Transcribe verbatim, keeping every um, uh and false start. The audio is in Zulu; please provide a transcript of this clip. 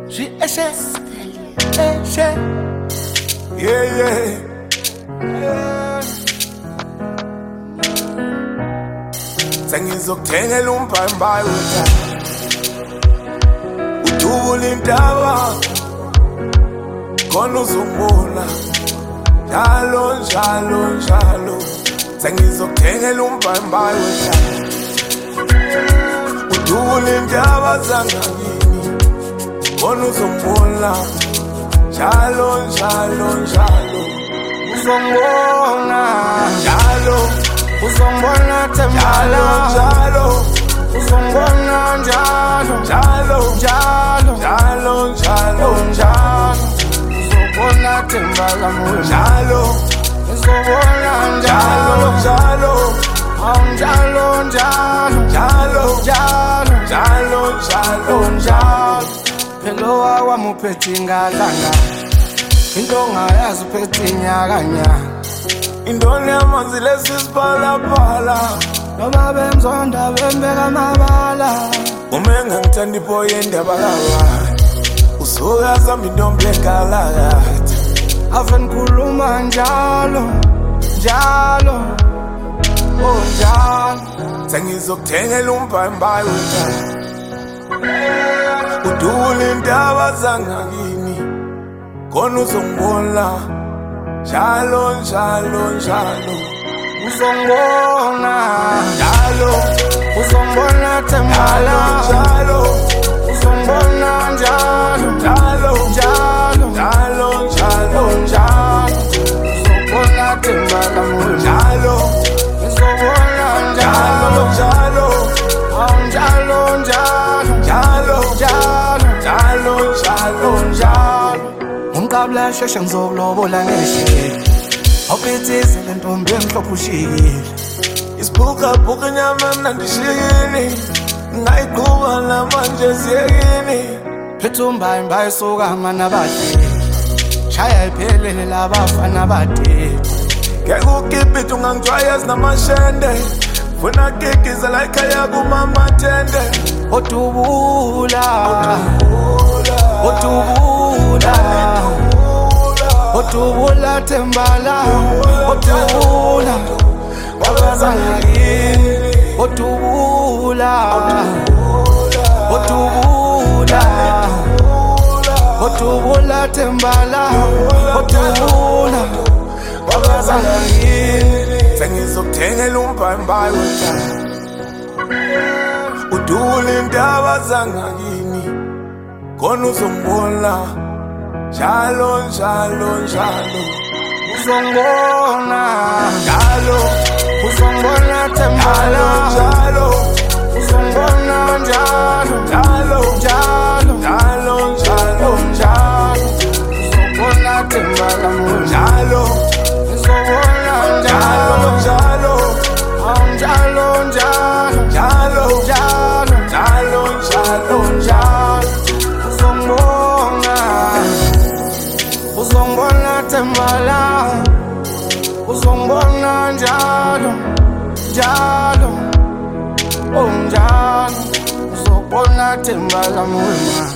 She eshe, eshe, yeah yeah. Sengizokuthengela umbhayimbayi wethando, udubule indaba khona uzongibona njalo njalo njalo. Sengizokuthengela umbhayimbayi wethando, udubule indaba zangakini khona uzongibona njalo njalo njalo. Uzongibona njalo, uzongibona Thembala njalo, uzongibona njalo njalo njalo njalo njalo njalo. Uzobona Thembala njalo, uzobona njalo njalo, awu njalo njalo njalo njalo njalo njalo njalo. Phela wami uphethe ingadlanga, into ongayazi uphethe inyakanyaka. Indoni yamanzi lesisiphalaphala, noma bemzonda bembeka amabala. Uma engangithanda iboy endaba kabani, usuka zami intombi engalakade. Ave ngikhuluma njalo njalo, oh njalo. Sengizokuthengela umbhayimbayi wethando, udubule indaba zangakini khona uzongibona njalo njalo njalo. Uzongibona njalo, uzongibona Thembala njalo, uzongibona njalo njalo njalo njalo njalo njalo. Uzobona Thembala njalo, uzobona njalo njalo, awu njalo njalo njalo njalo njalo njalo njalo. Umqabula sheshe ngizokulobola ngeshekile, awuphithise le ntombi emhlophe ushikile. Isibhukabhuka inyama mnandi shikini, ngayiqhuba namanje siyekini. Phethe umbhayimbayi sokama nabadeli, shaya iphelele labafana badeli. Ngeke ukipite ungangijwayezi namashende, funa gigiza la ikhaya kumamatende. Odubula, odubula, odubula Thembala, odubula wabazangakini. Odubula, odubula, odubula Thembala, odubula wabazangakini. Sengizokuthengela umbhayimbayi wethando, udubule indaba zangakini khona uzongibona njalo njalo njalo. Uzongibona njalo, uzongibona Thembala njalo, uzongibona njalo njalo njalo njalo njalo njalo. Uzobona Thembala njalo, uzobona njalo njalo, awu njalo njalo njalo njalo njalo njalo njalo. Uzongibona, uzongibona Thembala, uzongibona njalo njalo, oh njalo. Uzobona Thembala mwema.